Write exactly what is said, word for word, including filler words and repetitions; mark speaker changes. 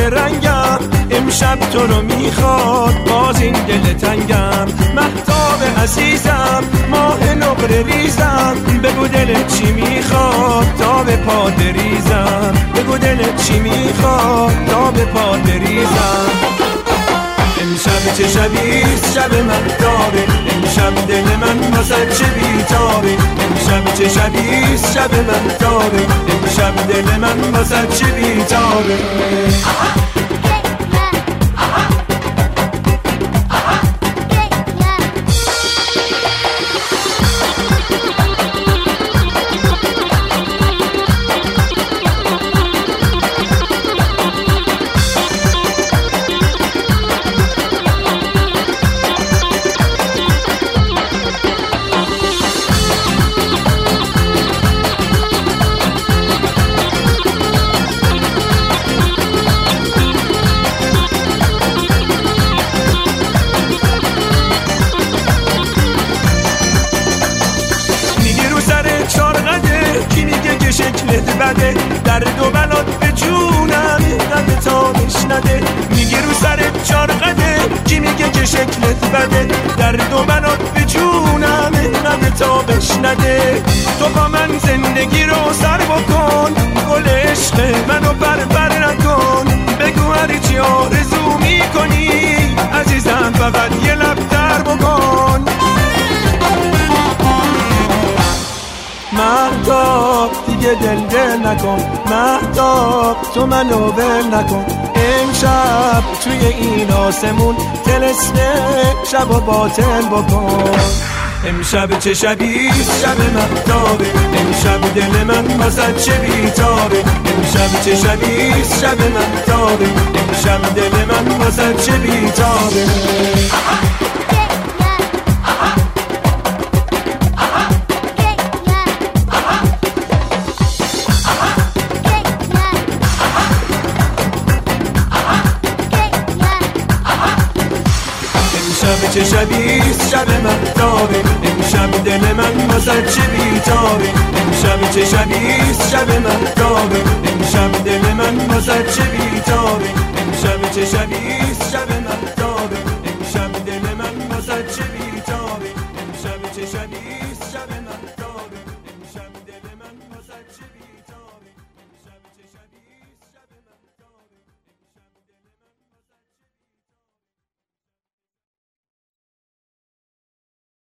Speaker 1: رنگم، امشب تو رو میخواد باز این دل تنگم. مهتاب عزیزم ماه نقره ریزم، بگو دلت چی میخواد تا به پا بریزم. بگو دلت چی میخواد تا به پا بریزم. امشب چه شبیست شب مهتابه، امشب دل من واسه چه بیتابه. امشب چه شبیست شب مهتابه، امشب دل من واسه چه بیتابه. کی میگه که شکلت بده، درد و بلات به جونم اینقدر تابش نده. میگه رو سرت چارقده، کی میگه که شکلت بده، درد و بلات به جونم اینقدر تابش نده. تو با من زندگی رو سر بکن، گل عشق منو پر پر نکن. بگو هر چی آرزو میکنی عزیزم، فقط یه لب در بکن. مهتاب دیگه دل دل نکن، مهتاب تو منو ول نکن. امشب توی این آسمون طلسم شب و باطل بکن. امشب چه شبیست شب مهتابه، امشب دل من واسه چه بیتابه. امشب چه شبیست شب مهتابه، امشب دل من واسه چه بیتابه. امشب چه شبیست شب مهتابه، امشب دل من واسه چه بیتابه. امشب چه شبیست شب مهتابه، امشب دل من واسه چه بیتابه. امشب چه شبیست شب